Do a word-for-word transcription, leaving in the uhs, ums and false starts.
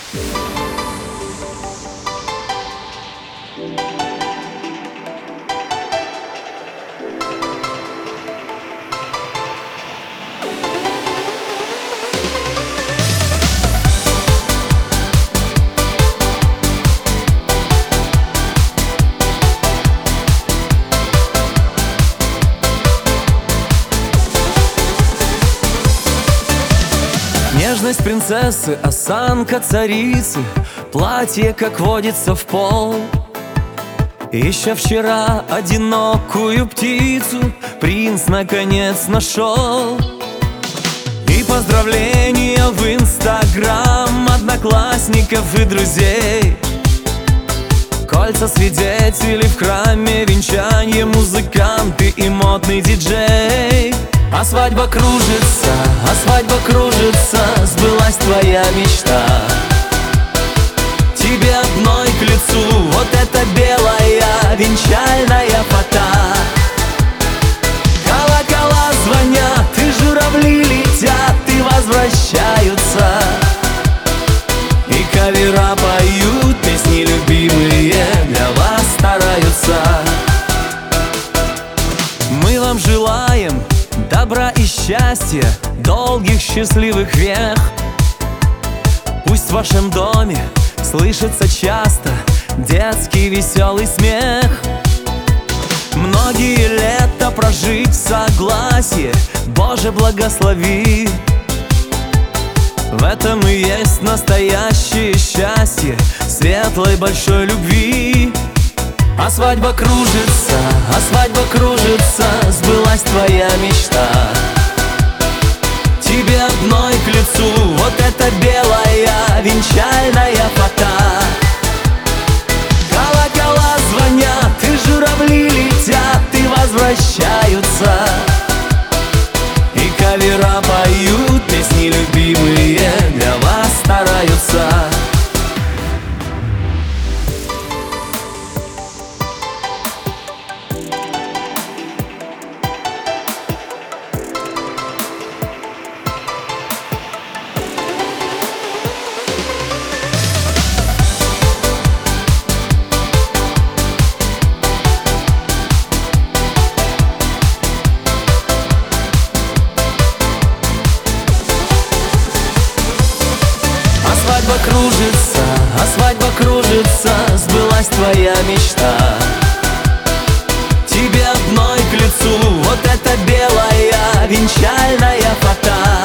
Нежность принцессы, осанка царицы, платье, как водится, в пол. Еще вчера одинокую птицу принц наконец нашел. И поздравления в инстаграм одноклассников и друзей. Кольца свидетелей в храме, венчанье, музыканты и модный диджей. А свадьба кружится, а свадьба кружится, сбылась твоя мечта. Тебе одной к лицу вот эта белая венчальная фата. Колокола звонят, и журавли летят, и возвращаются. И кавера поют, песни любимые для вас стараются. Мы вам желаем добра и счастья, долгих счастливых век. Пусть в вашем доме слышится часто детский веселый смех. Многие лета прожить в согласии, Боже, благослови. В этом и есть настоящее счастье, светлой большой любви. А свадьба кружится, а свадьба кружится, сбылась твоя мечта. Тебе одной к лицу вот эта белая венчальная фата. Колокола звонят, и журавли летят, и возвращаются. И кавера поют, песни любимые для вас стараются. Свадьба кружится, а свадьба кружится, сбылась твоя мечта. Тебе одной к лицу вот эта белая венчальная фата.